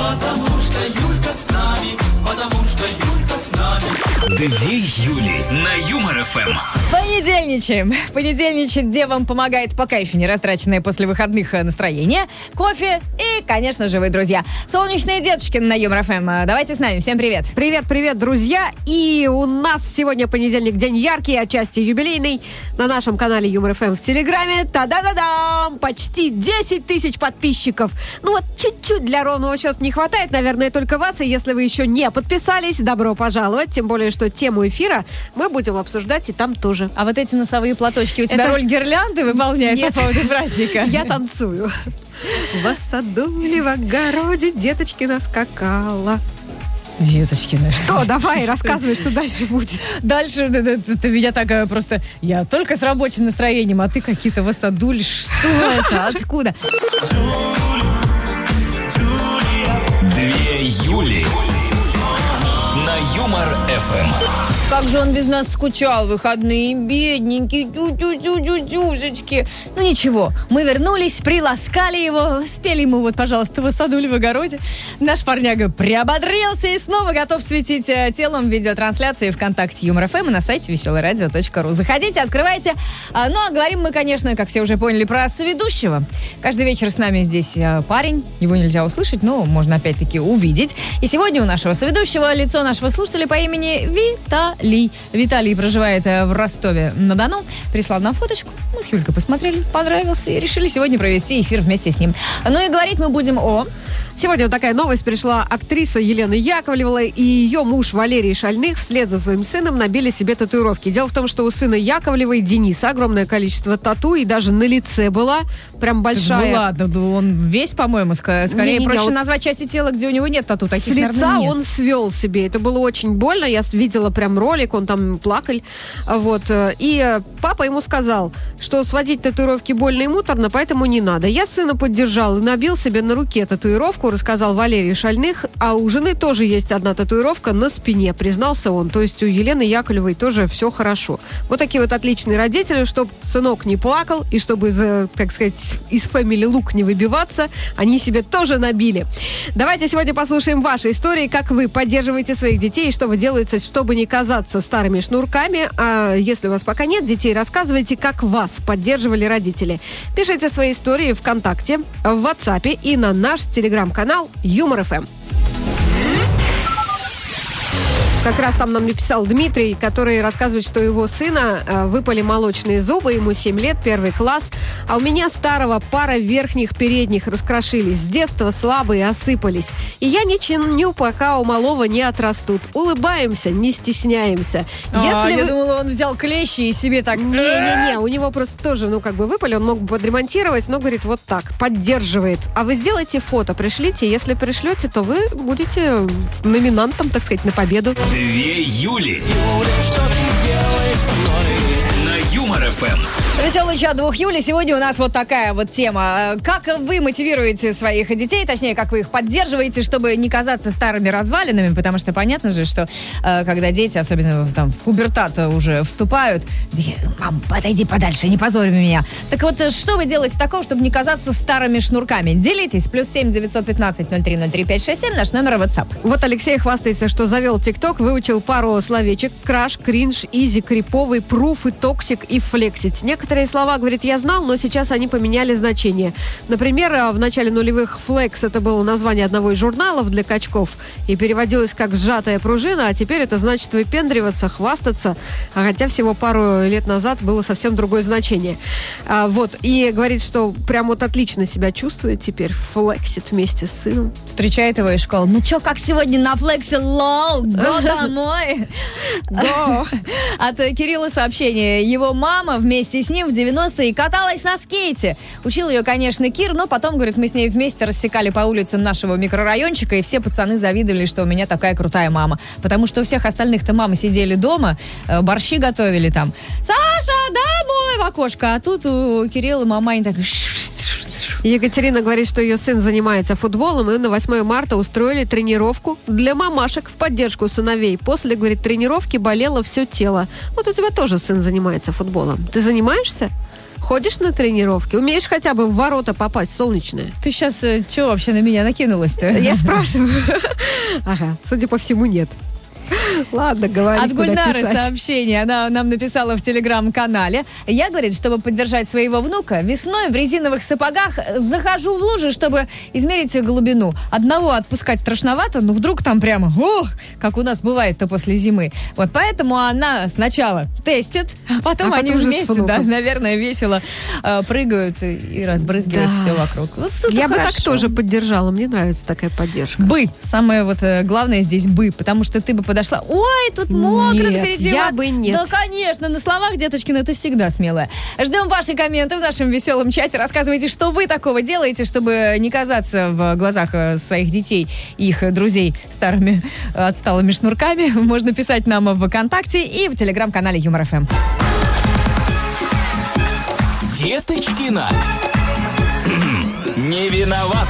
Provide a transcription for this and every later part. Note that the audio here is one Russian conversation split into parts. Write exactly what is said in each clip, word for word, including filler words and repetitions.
потому что Юлька с нами, потому что Юлька с нами. Две Юли на Юмор ФМ. Понедельничаем. Понедельничать, где вам помогает пока еще не растраченное после выходных настроение, кофе и, конечно же, вы, друзья. Солнечные деточки на Юмор ФМ. Давайте с нами. Всем привет. Привет, привет, друзья. И у нас сегодня понедельник, день яркий, отчасти юбилейный. На нашем канале Юмор ФМ в Телеграме. Та-да-да-дам! Почти десять тысяч подписчиков. Ну вот чуть-чуть для ровного счета не хватает, наверное, только вас. И если вы еще не подписались, добро пожаловать. Тем более, что тему эфира мы будем обсуждать и там тоже. А вот эти носовые платочки у тебя Это... роль гирлянды выполняют Нет. по поводу праздника? Я танцую. В саду ли в огороде деточкина скакала. Деточкина. Что, давай, рассказывай, что дальше будет. Дальше ты, ты, ты меня так просто... Я только с рабочим настроением, а ты какие-то васадули. Что это? Откуда? Две Юли на Юмор ФМ. Как же он без нас скучал, выходные, бедненький, тю-тю-тю-тю-тюшечки. Ну ничего, мы вернулись, приласкали его, спели ему вот, пожалуйста, высадули в огороде. Наш парняга приободрился и снова готов светить телом в видеотрансляции ВКонтакте Юмор ФМ и на сайте веселое радио точка ру. Заходите, открывайте. Ну а говорим мы, конечно, как все уже поняли, про соведущего. Каждый вечер с нами здесь парень, его нельзя услышать, но можно опять-таки увидеть. И сегодня у нашего соведущего лицо нашего слушателя по имени Виталий. Виталий проживает в Ростове-на-Дону. Прислал нам фоточку. Мы с Юлькой посмотрели, понравился и решили сегодня провести эфир вместе с ним. Ну и говорить мы будем о... Сегодня вот такая новость пришла. Актриса Елена Яковлева и ее муж Валерий Шальных вслед за своим сыном набили себе татуировки. Дело в том, что у сына Яковлевой, Дениса, огромное количество тату, и даже на лице была прям большая. Ну ладно, он весь, по-моему, скорее Не, не, не, проще вот назвать части тела, где у него нет тату. Таких, с лица, наверное, нет. Он свел себе. Это было очень больно. Я видела прям ролик, он там плакал. Вот. И папа ему сказал, что сводить татуировки больно и муторно, поэтому не надо. Я сына поддержал и набил себе на руке татуировку, рассказал Валерий Шальных. А у жены тоже есть одна татуировка на спине, признался он. То есть у Елены Яковлевой тоже все хорошо. Вот такие вот отличные родители, чтобы сынок не плакал и чтобы, из, так сказать, из Family Look не выбиваться, они себе тоже набили. Давайте сегодня послушаем ваши истории, как вы поддерживаете своих детей, и что вы делаете, чтобы не казаться старыми шнурками. А если у вас пока нет детей, рассказывайте, как вас поддерживали родители. Пишите свои истории ВКонтакте, в WhatsApp и на наш телеграм-канал Юмор ФМ. Как раз там нам написал Дмитрий, который рассказывает, что у его сына э, выпали молочные зубы, ему семь лет, первый класс, а у меня старого пара верхних передних раскрошились, с детства слабые осыпались. И я не чиню, пока у малого не отрастут. Улыбаемся, не стесняемся. А, Если я вы... думала, он взял клещи и себе так... Не-не-не, у него просто тоже, ну, как бы выпали, он мог бы подремонтировать, но, говорит, вот так, поддерживает. А вы сделайте фото, пришлите, если пришлете, то вы будете номинантом, так сказать, на победу. Две Юли на Юмор ФМ. Веселый чат двух Юли. Сегодня у нас вот такая вот тема. Как вы мотивируете своих детей, точнее, как вы их поддерживаете, чтобы не казаться старыми развалинами, потому что понятно же, что э, когда дети, особенно там в пубертат уже вступают, мам, отойди подальше, не позорь меня. Так вот, что вы делаете такого, чтобы не казаться старыми шнурками? Делитесь. Плюс семь девятьсот пятнадцать ноль три ноль три пять шесть семь, наш номер WhatsApp. Вот Алексей хвастается, что завел ТикТок, выучил пару словечек: краш, кринж, изи, криповый, пруф и токсик и флексить. Некоторые слова, говорит, я знал, но сейчас они поменяли значение. Например, в начале нулевых флекс — это было название одного из журналов для качков и переводилось как «сжатая пружина», а теперь это значит выпендриваться, хвастаться, хотя всего пару лет назад было совсем другое значение. А, вот, и говорит, что прям вот отлично себя чувствует теперь, флексит вместе с сыном. Встречает его из школы. Ну чё, как сегодня на флексе, лол, го домой. Го. От Кирилла сообщение. Его мама вместе с ним в девяностые каталась на скейте. Учил ее, конечно, Кир, но потом, говорит, мы с ней вместе рассекали по улицам нашего микрорайончика, и все пацаны завидовали, что у меня такая крутая мама. Потому что у всех остальных-то мамы сидели дома, борщи готовили там. Саша, домой! В окошко. А тут у Кирилла мамань так... Екатерина говорит, что ее сын занимается футболом, и на восьмое марта устроили тренировку для мамашек в поддержку сыновей. После, говорит, тренировки болело все тело. Вот у тебя тоже сын занимается футболом. Ты занимаешься? Ходишь на тренировки? Умеешь хотя бы в ворота попасть, солнечные? Ты сейчас что вообще на меня накинулась-то? Я спрашиваю. Ага, судя по всему, нет. Ладно, говори, От куда Гульнары писать. сообщение. Она нам написала в телеграм-канале. Я, говорит, чтобы поддержать своего внука, весной в резиновых сапогах захожу в лужи, чтобы измерить глубину. Одного отпускать страшновато, но вдруг там прямо, ох, как у нас бывает-то после зимы. Вот поэтому она сначала тестит, а потом А они потом уже с вместе, да, внуком. наверное, весело э, прыгают и, и разбрызгивают Да. все вокруг. Вот это Я бы так хорошо. тоже поддержала. Мне нравится такая поддержка. Бы. Самое вот э, главное здесь бы, потому что ты бы подошла, ой, тут мокро Нет, впереди я вас. бы нет. Да, конечно, на словах, Деточкина, ты всегда смелая. Ждем ваши комменты в нашем веселом чате. Рассказывайте, что вы такого делаете, чтобы не казаться в глазах э, своих детей и их друзей старыми э, отсталыми шнурками. Можно писать нам в ВКонтакте и в телеграм-канале Юмор ФМ. Деточкина. Не виноват.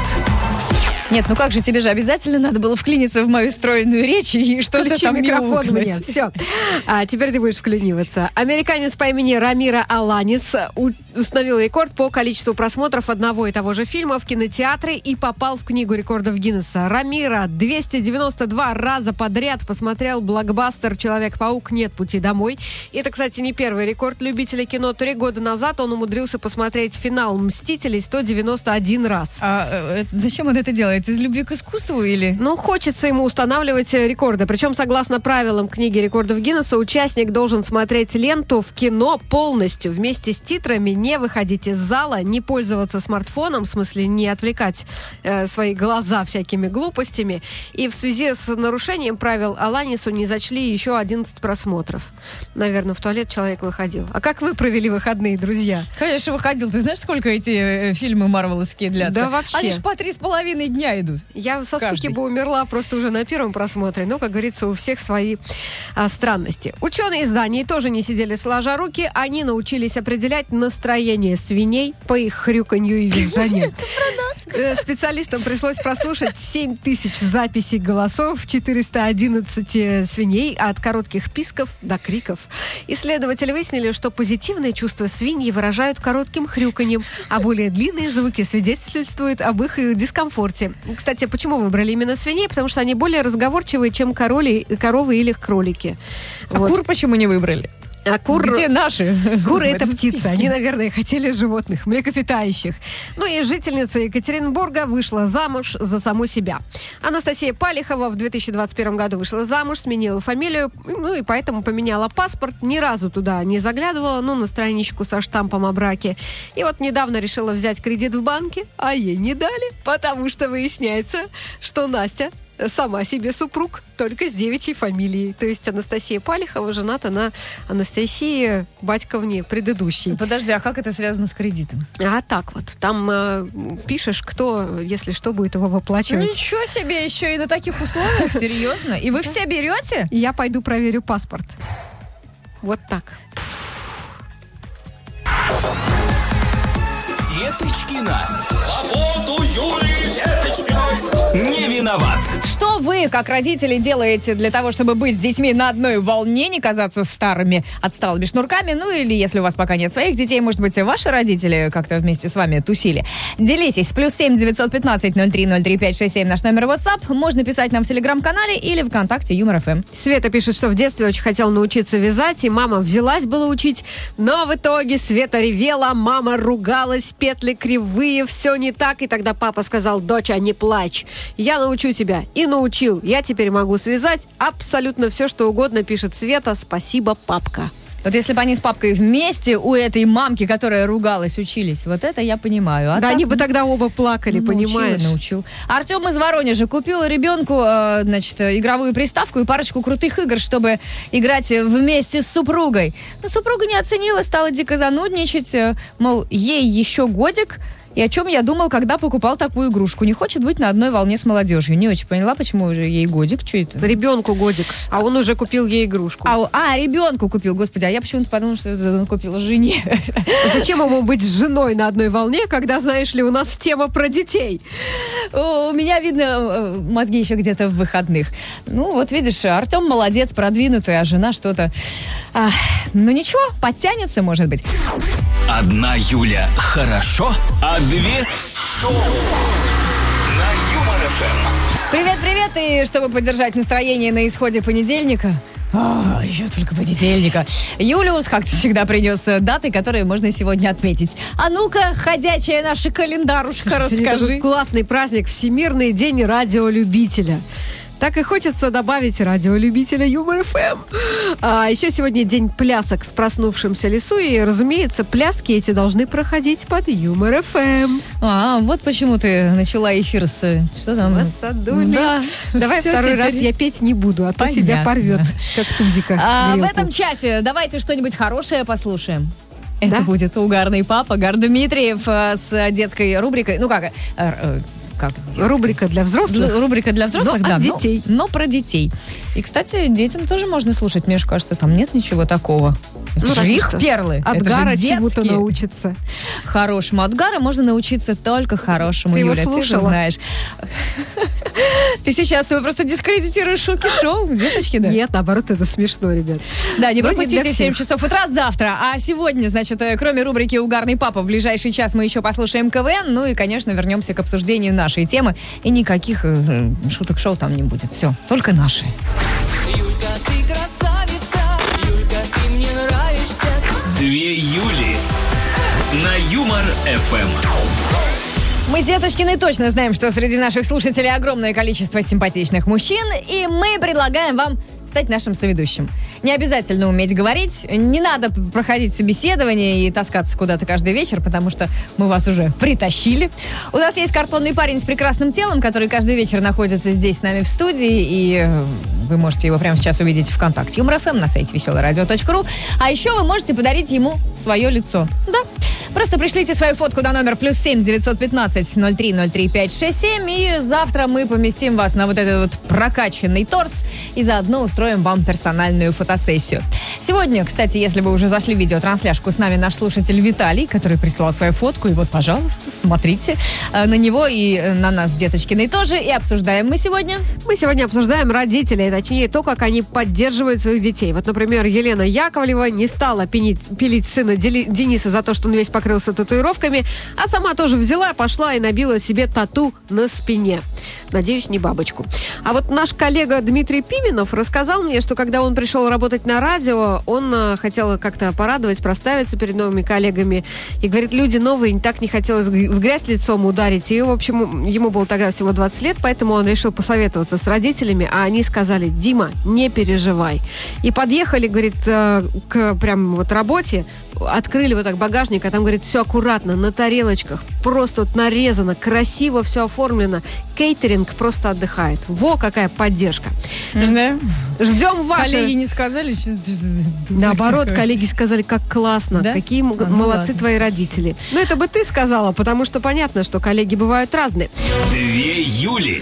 Нет, ну как же, тебе же обязательно надо было вклиниться в мою стройную речь и что-то Включи там микрофон мяукнуть. мне. Все. А теперь ты будешь вклиниваться. Американец по имени Рамира Аланис у- установил рекорд по количеству просмотров одного и того же фильма в кинотеатре и попал в книгу рекордов Гиннесса. Рамира двести девяносто два раза подряд посмотрел блокбастер «Человек-паук. Нет пути домой». И это, кстати, не первый рекорд любителя кино. Три года назад он умудрился посмотреть финал «Мстителей» сто девяносто один раз. А э, это- зачем он это делает? Из любви к искусству или... Ну, хочется ему устанавливать э, рекорды. Причем, согласно правилам книги рекордов Гиннесса, участник должен смотреть ленту в кино полностью, вместе с титрами, не выходить из зала, не пользоваться смартфоном, в смысле не отвлекать э, свои глаза всякими глупостями. И в связи с нарушением правил Аланису не зачли еще одиннадцать просмотров. Наверное, в туалет человек выходил. А как вы провели выходные, друзья? Конечно, выходил. Ты знаешь, сколько эти э, фильмы марвеловские длятся? Да вообще. Они ж по три с половиной дня идут. Я со скуки Каждый. бы умерла просто уже на первом просмотре. Но, как говорится, у всех свои а, странности. Ученые из Дании тоже не сидели сложа руки. Они научились определять настроение свиней по их хрюканью и визжанию. Э, Специалистам пришлось прослушать семь тысяч записей голосов, четыреста одиннадцать э, свиней, от коротких писков до криков. Исследователи выяснили, что позитивные чувства свиньи выражают коротким хрюканьем, а более длинные звуки свидетельствуют об их э, дискомфорте. Кстати, почему выбрали именно свиней? Потому что они более разговорчивые, чем короли, коровы или кролики. А Вот. кур почему не выбрали? А кур... Где наши? Куры В — это этом птицы. списке. Они, наверное, хотели животных, млекопитающих. Ну и жительница Екатеринбурга вышла замуж за саму себя. Анастасия Палихова в две тысячи двадцать первом году вышла замуж, сменила фамилию, ну и поэтому поменяла паспорт. Ни разу туда не заглядывала, ну, на страничку со штампом о браке. И вот недавно решила взять кредит в банке, а ей не дали, потому что выясняется, что Настя сама себе супруг, только с девичьей фамилией. То есть Анастасия Палихова жената на Анастасии Батьковне предыдущей. Подожди, а как это связано с кредитом? А так вот, там э, пишешь, кто, если что, будет его выплачивать. Ничего себе, еще и на таких условиях, серьезно? И вы все берете? И я пойду проверю паспорт. Вот так. Деточкина. Свободу Юлии Деточкиной! Не виноват. Что вы, как родители, делаете для того, чтобы быть с детьми на одной волне, не казаться старыми, отсталыми шнурками? Ну, или если у вас пока нет своих детей, может быть, ваши родители как-то вместе с вами тусили? Делитесь. Плюс семь девятьсот пятнадцать ноль три ноль три пять шесть семь наш номер WhatsApp. Можно писать нам в Телеграм-канале или ВКонтакте Юмор ФМ. Света пишет, что в детстве очень хотела научиться вязать, и мама взялась было учить, но в итоге Света ревела, мама ругалась, петли кривые, все не так, и тогда папа сказал: доча, не плачь, я научу тебя. И научил. Я теперь могу связать абсолютно все, что угодно, пишет Света. Спасибо, папка. Вот если бы они с папкой вместе у этой мамки, которая ругалась, учились, вот это я понимаю. А да, так, они бы тогда оба плакали, научил и понимаешь? научил. Артем из Воронежа купил ребенку, э, значит, игровую приставку и парочку крутых игр, чтобы играть вместе с супругой. Но супруга не оценила, стала дико занудничать, э, мол, ей еще годик, И о чем я думал, когда покупал такую игрушку. Не хочет быть на одной волне с молодежью. Не очень поняла, почему уже ей годик. Что это? Ребенку годик, а он уже купил ей игрушку. А, а, ребенку купил, господи, а я почему-то подумала, что это он купил жене. Зачем ему быть с женой на одной волне, когда, знаешь ли, у нас тема про детей? У меня, видно, мозги еще где-то в выходных. Ну, вот видишь, Артем молодец, продвинутый, а жена что-то... А, ну ничего, подтянется, может быть. Одна Юля хорошо, а две шоу на Юмор ФМ. Привет-привет, и чтобы поддержать настроение на исходе понедельника... А, еще только понедельника. Юлиус, как всегда, принес даты, которые можно сегодня отметить. А ну-ка, ходячая наша календарушка, Слушайте, расскажи. такой классный праздник, Всемирный день радиолюбителя. Так и хочется добавить радиолюбителя Юмор ФМ. А еще сегодня день плясок в проснувшемся лесу. И, разумеется, пляски эти должны проходить под Юмор ФМ. А, вот почему ты начала эфир с... Что там? Васадули. Да. Давай Всё второй теперь. раз я петь не буду, а то Понятно. тебя порвет, как тузика. А, в грелку. этом часе давайте что-нибудь хорошее послушаем. Это Да? будет угарный папа Гар Дмитриев э, с детской рубрикой. Ну как? э, э, как детской? Рубрика для взрослых. Для- Рубрика для взрослых, Но да. от но- детей. Но, про детей. И, кстати, детям тоже можно слушать. Мне же кажется, там нет ничего такого. Это Ну, же разве их что. перлы. От Это же Гара чему-то детские. научиться. Хорошему. От Гара можно научиться только хорошему, Ты его Юля. Ты же слушала? знаешь. Ты сейчас его просто дискредитируешь шутки шоу, деточки, да? Нет, наоборот, это смешно, ребят. Да, не Но не пропустите для семь всех. часов утра завтра. А сегодня, значит, э, кроме рубрики «Угарный папа», в ближайший час мы еще послушаем КВН. Ну и, конечно, вернемся к обсуждению нашей темы. И никаких э, шуток шоу там не будет. Все, только наши. Юлька, ты красавица, Юлька, ты мне нравишься. Две Юли на Юмор ФМ. Мы с Деточкиной точно знаем, что среди наших слушателей огромное количество симпатичных мужчин, и мы предлагаем вам стать нашим соведущим. Не обязательно уметь говорить, не надо проходить собеседование и таскаться куда-то каждый вечер, потому что мы вас уже притащили. У нас есть картонный парень с прекрасным телом, который каждый вечер находится здесь с нами в студии, и вы можете его прямо сейчас увидеть в ВКонтакте Юмор ФМ на сайте веселое радио точка ру. А еще вы можете подарить ему свое лицо. Да. Просто пришлите свою фотку на номер плюс семь девятьсот пятнадцать ноль три ноль три пять шесть семь, и завтра мы поместим вас на вот этот вот прокачанный торс и заодно устроим вам персональную фотосессию. Сегодня, кстати, если вы уже зашли в видеотрансляшку, с нами наш слушатель Виталий, который прислал свою фотку, и вот, пожалуйста, смотрите э, на него и э, на нас с Деточкиной тоже, и обсуждаем мы сегодня. Мы сегодня обсуждаем родителей, точнее, то, как они поддерживают своих детей. Вот, например, Елена Яковлева не стала пилить, пилить сына Дели- Дениса за то, что он весь покрылся татуировками, а сама тоже взяла, пошла и набила себе тату на спине. Надеюсь, не бабочку. А вот наш коллега Дмитрий Пименов рассказал мне, что когда он пришел работать на радио, он э, хотел как-то порадовать, проставиться перед новыми коллегами. И говорит, люди новые, так не хотелось в грязь лицом ударить. И, в общем, ему было тогда всего двадцать лет, поэтому он решил посоветоваться с родителями, а они сказали, Дима, не переживай. И подъехали, говорит, э, к прям вот работе, открыли вот так багажник, а там, говорит, все аккуратно, на тарелочках, просто вот нарезано, красиво все оформлено. Кейтеринг просто отдыхает. Во, какая поддержка. Да. Ждем ваши... Коллеги не сказали? что- Наоборот, коллеги сказали, как классно, Да? какие м- А, ну молодцы ладно. твои родители. Ну, это бы ты сказала, потому что понятно, что коллеги бывают разные. Две Юли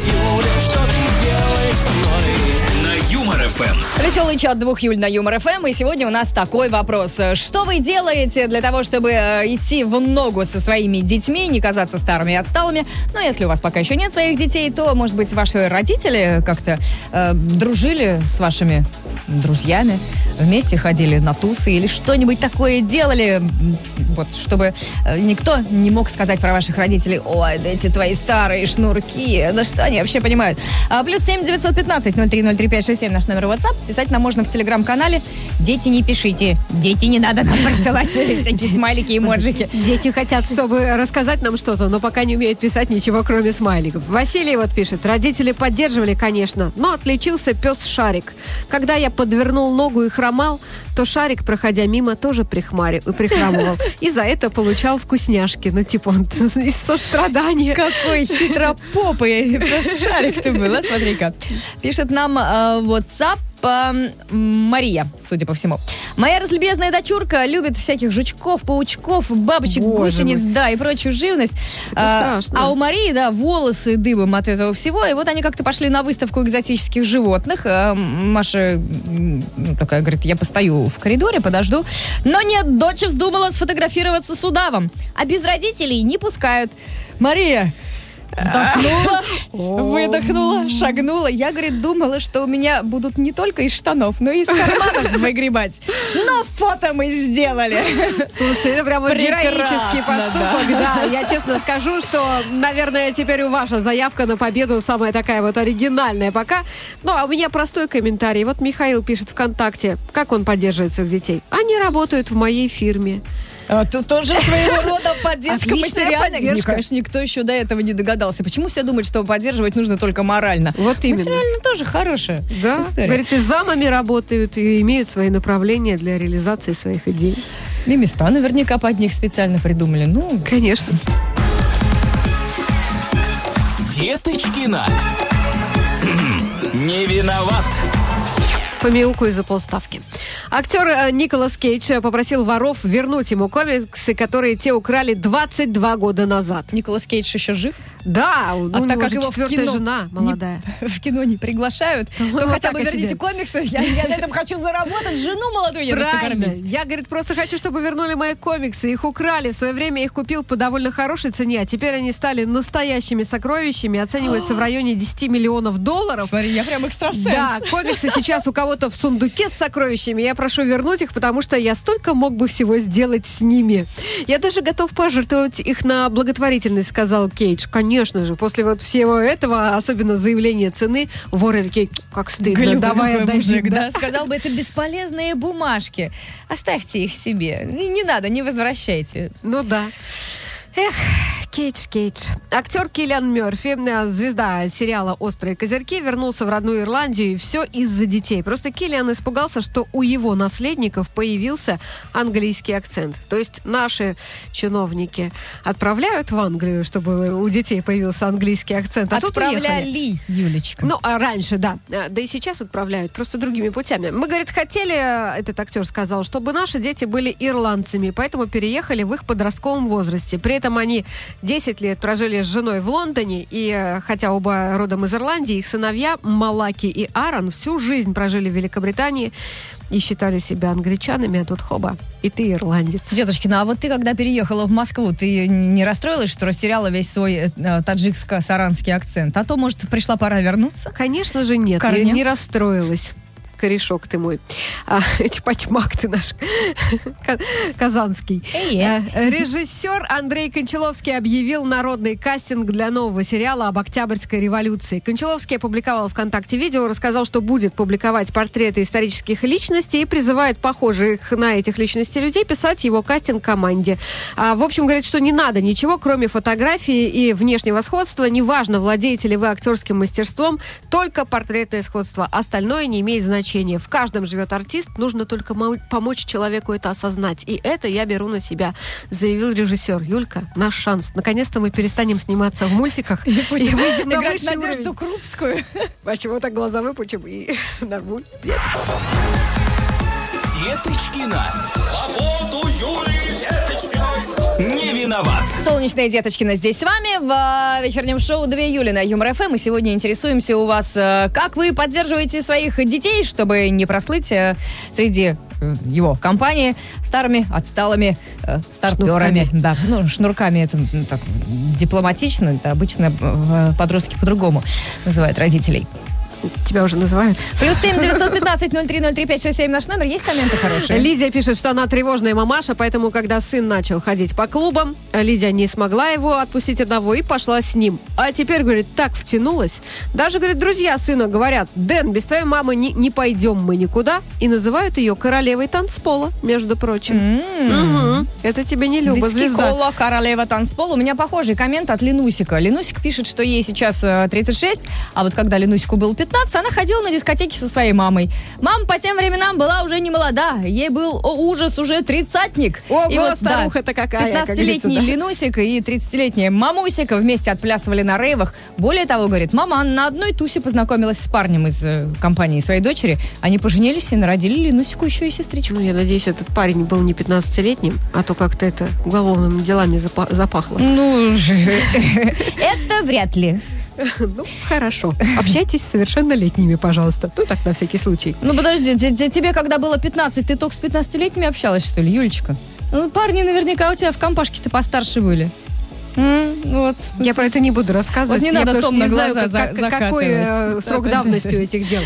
на Юмор ФМ. Веселый чат двух Юль на Юмор ФМ. И сегодня у нас такой вопрос. Что вы делаете для того, чтобы э, идти в ногу со своими детьми, не казаться старыми и отсталыми? Но если у вас пока еще нет своих детей, то, может быть, ваши родители как-то э, дружили с вашими друзьями, вместе ходили на тусы или что-нибудь такое делали, м, вот, чтобы э, никто не мог сказать про ваших родителей: ой, да эти твои старые шнурки, да что они вообще понимают? А, плюс семь девятьсот пятнадцать ноль три ноль три пять шесть семь наш номер WhatsApp. Писать нам можно в телеграм-канале. Дети, не пишите. Дети, не надо нам присылать всякие смайлики и эмоджики. Дети хотят, чтобы рассказать нам что-то, но пока не умеют писать ничего, кроме смайликов. Василий вот пишет. Родители поддерживали, конечно, но отличился пес Шарик. Когда я подвернул ногу и хромал, то Шарик, проходя мимо, тоже прихмари- прихрамывал. И за это получал вкусняшки. Ну, типа, он из сострадания. Какой хитропопый. Просто шарик ты был, а? Смотри-ка. Пишет нам э, WhatsApp. по... Мария, судя по всему. Моя разлюбезная дочурка любит всяких жучков, паучков, бабочек, Боже гусениц, мой. да, и прочую живность. Это а, страшно. а у Марии, да, волосы дыбом от этого всего. И вот они как-то пошли на выставку экзотических животных. А Маша ну, такая говорит, я постою в коридоре, подожду. Но нет, дочь вздумала сфотографироваться с удавом. А без родителей не пускают. Мария вдохнула, выдохнула, шагнула. Я, говорит, думала, что у меня будут не только из штанов, но и из карманов выгребать. Но фото мы сделали. Слушайте, это прямо Прекрасно, героический поступок. Да. Я честно скажу, что, наверное, теперь ваша заявка на победу самая такая вот оригинальная пока. Ну, а у меня простой комментарий. Вот Михаил пишет ВКонтакте, как он поддерживает своих детей. Они работают в моей фирме. А, тут тоже своего рода поддержка Отличная материальная. поддержка. Мне, конечно, никто еще до этого не догадался. Почему все думают, что поддерживать нужно только морально? Вот именно. Материально тоже хорошая Да, история. говорит, и замами работают, и имеют свои направления для реализации своих идей. И места наверняка под них специально придумали. Ну, Конечно. Деточкина. Не виноват. Помяукаю за полставки. Актер э, Николас Кейдж э, попросил воров вернуть ему комиксы, которые те украли двадцать два года назад. Николас Кейдж еще жив? Да, у, А у так него как же его в четвертая кино жена не- молодая. в кино не приглашают, то вот хотя так бы о верните себе. комиксы. Я, я на этом хочу заработать, жену молодую еду Правильно. кормить. Я, говорит, просто хочу, чтобы вернули мои комиксы. Их украли. В свое время я их купил по довольно хорошей цене, а теперь они стали настоящими сокровищами. Оцениваются в районе десять миллионов долларов. Смотри, я прям экстрасенс. Да, комиксы сейчас у кого-то в сундуке с сокровищами. Я прошу вернуть их, потому что я столько мог бы всего сделать с ними. Я даже готов пожертвовать их на благотворительность, сказал Кейдж. Конечно же, после вот всего этого, особенно заявления цены, воры такие, как стыдно, Глюк давай какой отдадим. мужик, да. да? Сказал бы, это бесполезные бумажки. Оставьте их себе. И не надо, не возвращайте. Ну да. Эх, Кейдж, Кейдж. Актер Киллиан Мерфи, э, звезда сериала «Острые козырьки», вернулся в родную Ирландию, и все из-за детей. Просто Киллиан испугался, что у его наследников появился английский акцент. То есть наши чиновники отправляют в Англию, чтобы у детей появился английский акцент, а тут уехали. Отправляли, Юлечка. Ну, а раньше, да. А, Да и сейчас отправляют, просто другими путями. Мы, говорит, хотели, э, этот актер сказал, чтобы наши дети были ирландцами, поэтому переехали в их подростковом возрасте. При этом они десять лет прожили с женой в Лондоне, и э, хотя оба родом из Ирландии, их сыновья Малаки и Аарон всю жизнь прожили в Великобритании и считали себя англичанами, а тут хоба, и ты ирландец. Деточкина, а вот ты, когда переехала в Москву, ты не расстроилась, что растеряла весь свой э, таджикско-саранский акцент? А то, может, пришла пора вернуться? Конечно же нет, я Корня? не расстроилась. Корешок ты мой. А, чпачмак ты наш. Ка- Казанский. Эй, Э, Режиссер Андрей Кончаловский объявил народный кастинг для нового сериала об Октябрьской революции. Кончаловский опубликовал ВКонтакте видео, рассказал, что будет публиковать портреты исторических личностей и призывает похожих на этих личностей людей писать его кастинг команде. А, в общем, говорит, что не надо ничего, кроме фотографии и внешнего сходства. Неважно, владеете ли вы актерским мастерством, только портретное сходство. Остальное не имеет значения. В каждом живет артист, нужно только мо- помочь человеку это осознать. И это я беру на себя, заявил режиссер. Юлька, наш шанс. Наконец-то мы перестанем сниматься в мультиках и выйдем на Играть высший Надежду уровень. Крупскую. А чего так глаза выпучим и нормуль? Деточкина. Свободу Юлии Деточкиной. Не виноват. Солнечная Деточкина здесь с вами в э, вечернем шоу «Две Юли» на Юмор ФМ. И сегодня интересуемся у вас, э, как вы поддерживаете своих детей, чтобы не прослыть э, среди э, его компании старыми, отсталыми э, старперами. Шнурками. Да, ну, шнурками это м, так дипломатично. Это обычно э, подростки по-другому называют родителей. Тебя уже называют? Плюс семь девятьсот пятнадцать ноль три ноль три пять шесть семь наш номер. Есть комменты хорошие? Лидия пишет, что она тревожная мамаша, поэтому, когда сын начал ходить по клубам, Лидия не смогла его отпустить одного и пошла с ним. А теперь, говорит, так втянулась. Даже, говорит, друзья сына говорят: Дэн, без твоей мамы не, не пойдем мы никуда. И называют ее королевой танцпола, между прочим. Угу. Это тебе не Люба, звезда. Дискикола, королева танцпола. У меня похожий коммент от Ленусика. Ленусик пишет, что ей сейчас э, тридцать шесть, а вот когда Ленусику было пятнадцать, пятнадцать она ходила на дискотеки со своей мамой. Мама по тем временам была уже не молода. Ей был, о, ужас, уже тридцатник. Ого, и вот, старуха-то да, какая, пятнадцатилетний как говорится, да. Ленусик и тридцатилетняя Мамусика вместе отплясывали на рейвах. Более того, говорит, мама на одной тусе познакомилась с парнем из э, компании своей дочери. Они поженились и народили Ленусику еще и сестричку. Ну, я надеюсь, этот парень был не пятнадцатилетним, а то как-то это уголовными делами запа- запахло. Ну, это вряд ли. Ну, хорошо. Общайтесь с совершеннолетними, пожалуйста. Ну, так, на всякий случай. Ну, подожди, т- т- тебе, когда было пятнадцать, ты только с пятнадцатилетними общалась, что ли, Юлечка? Ну, парни наверняка у тебя в компашке-то постарше были. М, вот. Я про это не буду рассказывать. Вот не Я надо потому что томно не знаю, глаза как- за- как- какой э, закатывать. срок давности у этих дел.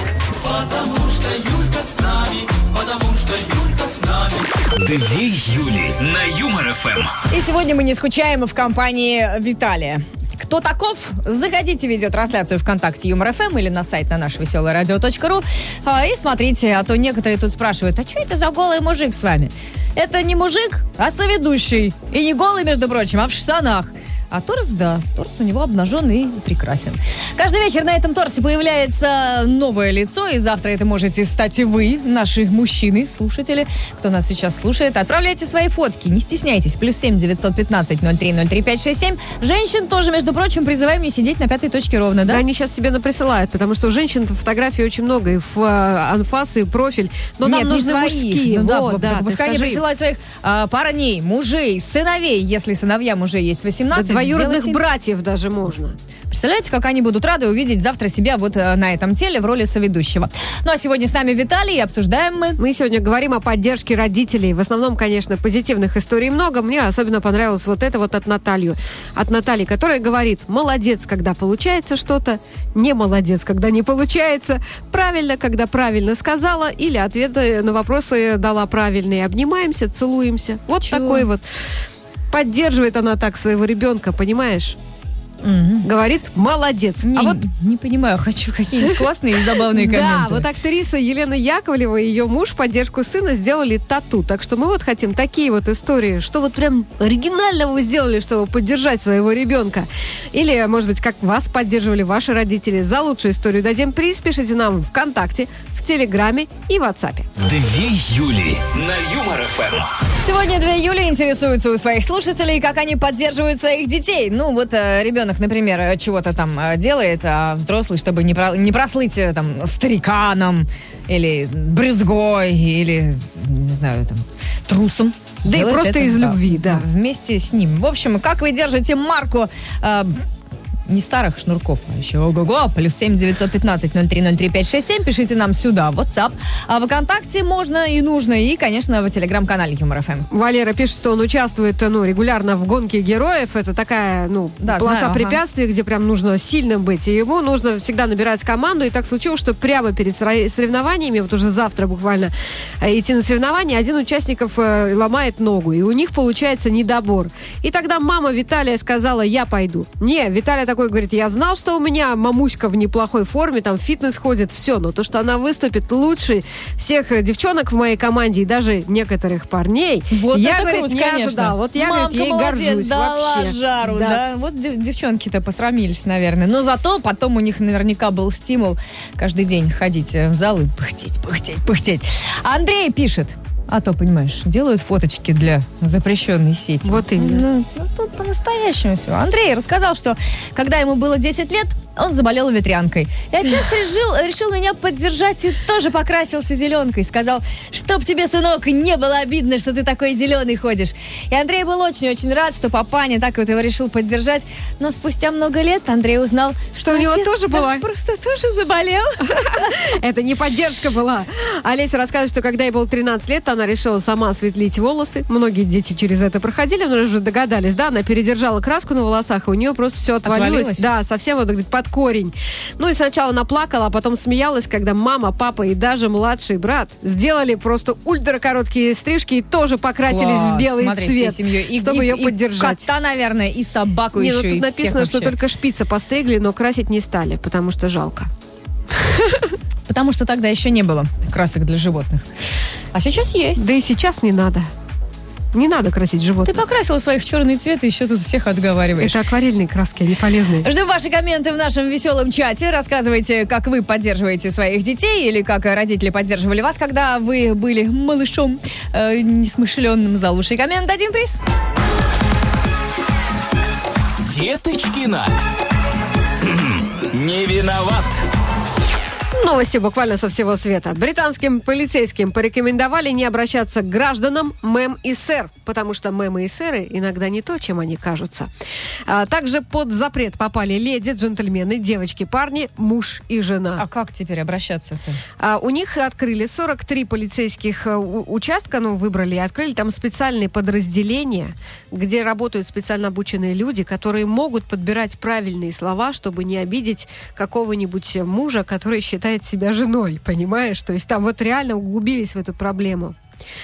Потому что Юлька с нами, потому что Юлька с нами. Две Юли на Юмор ФМ. И сегодня мы не скучаем в компании Виталия. Кто таков? Заходите в видеотрансляцию ВКонтакте Юмор ФМ или на сайт на наше веселое радио точка ру а, и смотрите, а то некоторые тут спрашивают, а что это за голый мужик с вами? Это не мужик, а соведущий. И не голый, между прочим, а в штанах. А торс, да, торс у него обнаженный и прекрасен. Каждый вечер на этом торсе появляется новое лицо, и завтра это можете стать и вы, наши мужчины, слушатели, кто нас сейчас слушает. Отправляйте свои фотки, не стесняйтесь. Плюс семь девятьсот пятнадцать ноль три ноль три пять шесть семь. Женщин тоже, между прочим, призываем не сидеть на пятой точке ровно, Да, да? они сейчас себе наприсылают, потому что у женщин фотографий очень много, и в э, анфас, и профиль. Но Нет, нам не нужны своих. мужские. Ну да, вот, п- да, п- ты пускай они скажи. присылают своих а, парней, мужей, сыновей, если сыновья мужей есть Да, восемнадцать. двоюродных сделайте- братьев даже можно. Представляете, как они будут рады увидеть завтра себя вот э, на этом теле в роли соведущего. Ну а сегодня с нами Виталий, и обсуждаем мы... Мы сегодня говорим о поддержке родителей. В основном, конечно, позитивных историй много. Мне особенно понравилось вот это вот от Натальи. От Натальи, которая говорит, молодец, когда получается что-то, не молодец, когда не получается, правильно, когда правильно сказала, или ответы на вопросы дала правильные. Обнимаемся, целуемся. Вот Чего? такой вот. Поддерживает она так своего ребенка, понимаешь? Мгм. Говорит, молодец. Не, а вот не понимаю, хочу какие-нибудь классные и забавные комменты. да, вот актриса Елена Яковлева и ее муж в поддержку сына сделали тату. Так что мы вот хотим такие вот истории, что вот прям оригинального вы сделали, чтобы поддержать своего ребенка. Или, может быть, как вас поддерживали ваши родители. За лучшую историю дадим приз. Пишите нам в ВКонтакте, в Телеграме и в WhatsApp. Две Юли на Юмор ФМ. Сегодня две Юли интересуются у своих слушателей, как они поддерживают своих детей. Ну, вот э, ребенок, например, э, чего-то там э, делает, а взрослый, чтобы не, про- не прослыть э, там стариканом или брюзгой, или, не знаю, там, трусом. Да и Делает просто это, из любви, да. Вместе с ним. В общем, как вы держите марку... э, не старых шнурков, а еще ого-го. Плюс семь девятьсот пятнадцать ноль три ноль три пять шесть семь. Пишите нам сюда, в WhatsApp. А в ВКонтакте можно и нужно. И, конечно, в Телеграм-канале Юмор ФМ. Валера пишет, что он участвует ну, регулярно в гонке героев. Это такая ну, Да, полоса знаю, ага. препятствий, где прям нужно сильным быть. И ему нужно всегда набирать команду. И так случилось, что прямо перед сора- соревнованиями, вот уже завтра буквально э, идти на соревнования, один участников э, ломает ногу. И у них получается недобор. И тогда мама Виталия сказала, я пойду. Не, Виталий такой говорит, я знал, что у меня мамуська в неплохой форме, там в фитнес ходит, все. Но то, что она выступит лучше всех э, девчонок в моей команде и даже некоторых парней, Вот я, это говорит, круть, не конечно. ожидал. Вот я, Мамка говорит, ей молодец, горжусь дала вообще. жару, да. Вот дев- девчонки-то посрамились, наверное. Но зато потом у них наверняка был стимул каждый день ходить в зал и пыхтеть, пыхтеть, пыхтеть. Андрей пишет. А то, понимаешь, делают фоточки для запрещенной сети. Вот именно. Ну, ну, тут по-настоящему все. Андрей рассказал, что когда ему было десять лет, он заболел ветрянкой. И отец решил, решил меня поддержать и тоже покрасился зеленкой. Сказал, чтоб тебе, сынок, не было обидно, что ты такой зеленый ходишь. И Андрей был очень-очень рад, что папаня так вот его решил поддержать. Но спустя много лет Андрей узнал, Что у него отец тоже так была? просто тоже заболел. Это не поддержка была. Олеся рассказывает, что когда ей было тринадцать лет, она решила сама осветлить волосы. Многие дети через это проходили, но уже догадались, да, она передержала краску на волосах, и у нее просто все отвалилось. Отвалилось? Да, совсем вот, говорит, под корень. Ну и сначала она плакала, а потом смеялась, когда мама, папа и даже младший брат сделали просто ультракороткие стрижки и тоже покрасились Класс, в белый смотри, цвет, всей семьей. И, чтобы и- ее и поддержать. кота, наверное, и собаку Не, еще. ну тут и написано, всех что вообще. только шпица постригли, но красить не стали, потому что жалко. Потому что тогда еще не было красок для животных. А сейчас есть. Да и сейчас не надо. Не надо красить Ты животных. покрасила своих в черный цвет и еще тут всех отговариваешь. Это акварельные краски, они полезные. Ждем ваши комменты в нашем веселом чате. Рассказывайте, как вы поддерживаете своих детей или как родители поддерживали вас, когда вы были малышом э, несмышленным. За лучший коммент дадим приз. Деточкина. Не виноват. Новости буквально со всего света. Британским полицейским порекомендовали не обращаться к гражданам мэм и сэр, потому что мэмы и сэры иногда не то, чем они кажутся. А также под запрет попали леди, джентльмены, девочки, парни, муж и жена. А как теперь обращаться-то? А у них открыли сорок три полицейских а, у- участка, ну, выбрали и открыли там специальные подразделения, где работают специально обученные люди, которые могут подбирать правильные слова, чтобы не обидеть какого-нибудь мужа, который считает себя женой, понимаешь? То есть там вот реально углубились в эту проблему.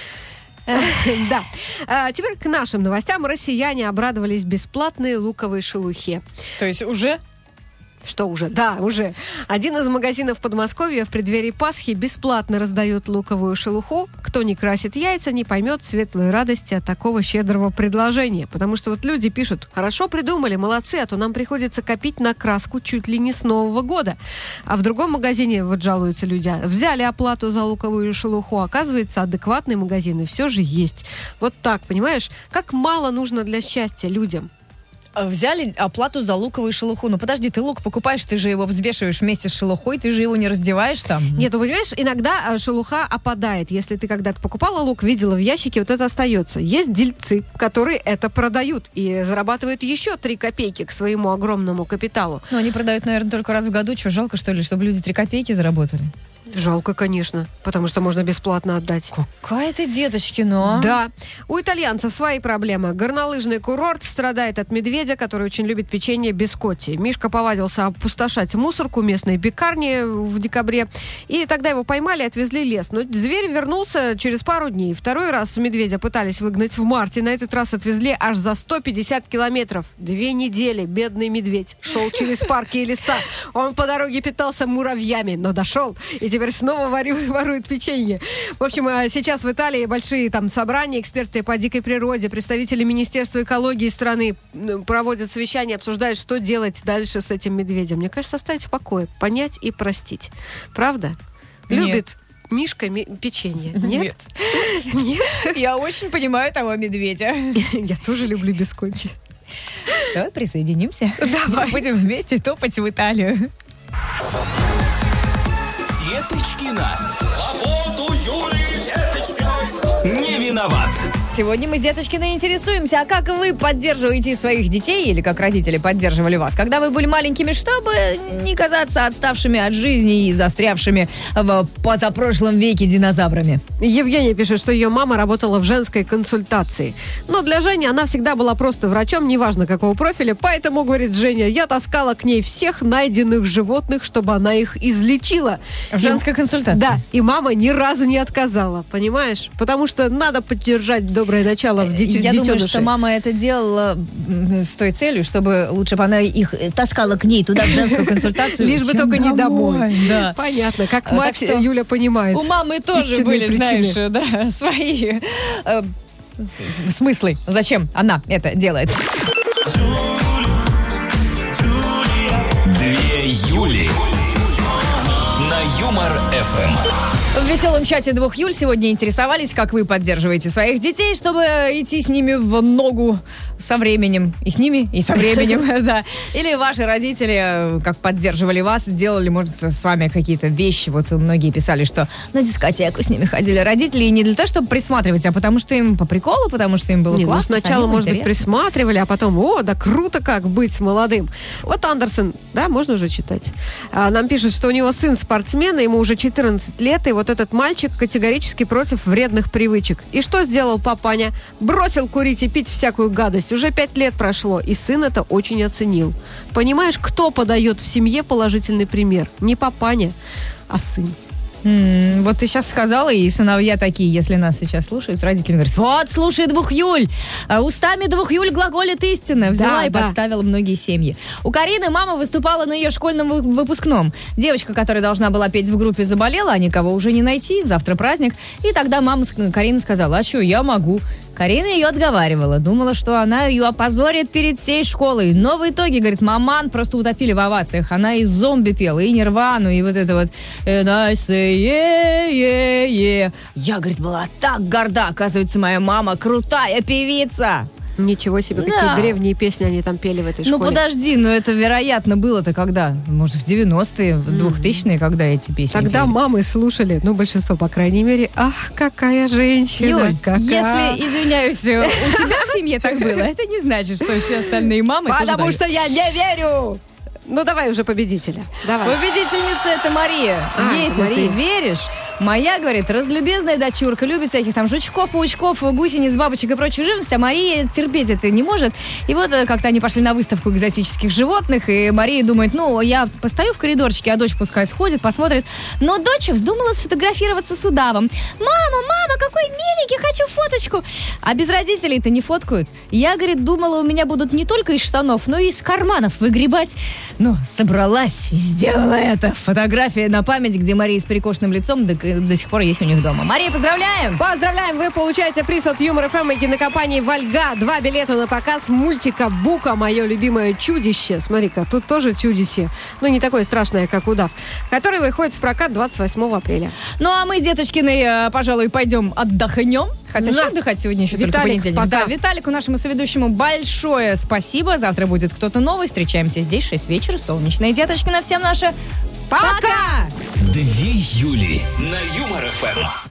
Да. А, Теперь к нашим новостям. Россияне обрадовались бесплатной луковой шелухе. То есть уже? Что уже? Да, уже. Один из магазинов Подмосковья в преддверии Пасхи бесплатно раздает луковую шелуху. Кто не красит яйца, не поймет светлой радости от такого щедрого предложения. Потому что вот люди пишут: хорошо придумали, молодцы, а то нам приходится копить на краску чуть ли не с Нового года. А в другом магазине, вот жалуются люди, взяли оплату за луковую шелуху, оказывается, адекватный магазин и все же есть. Вот так, понимаешь? Как мало нужно для счастья людям. Взяли оплату за луковую шелуху. Ну подожди, ты лук покупаешь, ты же его взвешиваешь вместе с шелухой, ты же его не раздеваешь там. Нет, ну понимаешь, иногда а, шелуха опадает. Если ты когда-то покупала лук, видела в ящике, вот это остается. Есть дельцы, которые это продают и зарабатывают еще три копейки к своему огромному капиталу. Ну они продают, наверное, только раз в году. Что, жалко, что ли, чтобы люди три копейки заработали? Жалко, конечно, потому что можно бесплатно отдать. Какая ты деточкина. Да. У итальянцев свои проблемы. Горнолыжный курорт страдает от медведя, который очень любит печенье бискотти. Мишка повадился опустошать мусорку местной пекарни в декабре. И тогда его поймали и отвезли в лес. Но зверь вернулся через пару дней. Второй раз медведя пытались выгнать в марте. На этот раз отвезли аж за сто пятьдесят километров. Две недели бедный медведь шел через парки и леса. Он по дороге питался муравьями, но дошел. И теперь снова варю- ворует печенье. В общем, а сейчас в Италии большие там собрания, эксперты по дикой природе, представители Министерства экологии страны м, проводят совещания, обсуждают, что делать дальше с этим медведем. Мне кажется, оставить в покое, понять и простить. Правда? Нет. Любит Мишка ми- печенье? Нет? Нет? Я очень понимаю того медведя. Я тоже люблю бискотти. Давай присоединимся. Давай. Будем вместе топать в Италию. Деточкина. Свободу Юлии Деточкиной! Не виноват. Сегодня мы с Деточкиной интересуемся, а как вы поддерживаете своих детей, или как родители поддерживали вас, когда вы были маленькими, чтобы не казаться отставшими от жизни и застрявшими в позапрошлом веке динозаврами? Евгения пишет, что ее мама работала в женской консультации. Но для Жени она всегда была просто врачом, неважно какого профиля. Поэтому, говорит Женя, я таскала к ней всех найденных животных, чтобы она их излечила. В женской консультации? Да, и мама ни разу не отказала, понимаешь? Потому что надо поддержать доброе начало в дитё- Я детенышей. думаю, что мама это делала м, с той целью, чтобы лучше бы она их э, таскала к ней туда, в женскую консультацию. Лишь бы чем только не домой. Да. Понятно, как А, мать так что Юля понимает. У мамы тоже истинные были, причины. знаешь, да, свои э, с- смыслы. Зачем она это делает? Две Юли. На Юмор эф эм. В веселом чате двух Юль сегодня интересовались, как вы поддерживаете своих детей, чтобы идти с ними в ногу со временем. И с ними, и со временем, да. Или ваши родители, как поддерживали вас, делали, может, с вами какие-то вещи. Вот многие писали, что на дискотеку с ними ходили родители, и не для того, чтобы присматривать, а потому что им по приколу, потому что им было Не, ну классно. сначала, самим может быть, интересно. присматривали, а потом, о, да круто как быть с молодым. Вот Андерсон, да, можно уже читать. А, нам пишет, что у него сын спортсмен, ему уже четырнадцать лет, и вот этот мальчик категорически против вредных привычек. И что сделал папаня? Бросил курить и пить всякую гадость. Уже пять лет прошло, и сын это очень оценил. Понимаешь, кто подает в семье положительный пример? Не папаня, а сын. М, вот ты сейчас сказала, и сыновья такие, если нас сейчас слушают, с родителями говорят: вот, слушай, двух Юль, а устами двух Юль глаголит истина. Взяла Да, и да. подставила многие семьи. У Карины мама выступала на ее школьном вы- выпускном. Девочка, которая должна была петь в группе, заболела, а никого уже не найти, завтра праздник. И тогда мама с- Карина сказала: а что, я могу. Карина ее отговаривала. Думала, что она ее опозорит перед всей школой. Но в итоге, говорит, маман просто утопили в овациях. Она и зомби пела, и Нирвану, и вот это вот And I say yeah, yeah, yeah. Я, говорит, была так горда. Оказывается, моя мама крутая певица. Ничего себе, Да. какие древние песни они там пели в этой Ну, школе. подожди, но это, вероятно, было-то когда? Может, в девяностые, в двухтысячные, когда эти песни Тогда пели? мамы слушали, ну, большинство, по крайней мере, ах, какая женщина, Юль, какая... если, извиняюсь, э, у тебя в семье так было, это не значит, что все остальные мамы тоже Потому так. что я не верю! Ну, давай уже победителя. Давай. Победительница это Мария. А, Ей-то это Мария. ты веришь? Моя, говорит, разлюбезная дочурка, любит всяких там жучков, паучков, гусениц, бабочек и прочую живность, а Мария терпеть это не может. И вот э, как-то они пошли на выставку экзотических животных, и Мария думает, ну, я постою в коридорчике, а дочь пускай сходит, посмотрит. Но дочь вздумала сфотографироваться с удавом. Мама, мама, какой миленький, хочу фоточку. А без родителей-то не фоткают. Я, говорит, думала, у меня будут не только из штанов, но и из карманов выгребать. Но собралась и сделала это. Фотография на память, где Мария с перекошенным лицом до, до сих пор есть у них дома. Мария, поздравляем! Поздравляем, вы получаете приз от Юмор ФМ и кинокомпании «Вольга». Два билета на показ мультика «Бука. Мое любимое чудище». Смотри-ка, тут тоже чудище. Ну, не такое страшное, как удав. Который выходит в прокат двадцать восьмого апреля. Ну, а мы с Деточкиной, э, пожалуй, пойдем отдохнем. Хотя Да. что отдыхать сегодня еще только Виталик, понедельник. пока. Да, Виталику, нашему соведущему, большое спасибо. Завтра будет кто-то новый. Встречаемся здесь в шесть вечера. Солнечная Деточкина. Всем наше Пока! Две Юли на Юмор ФМ.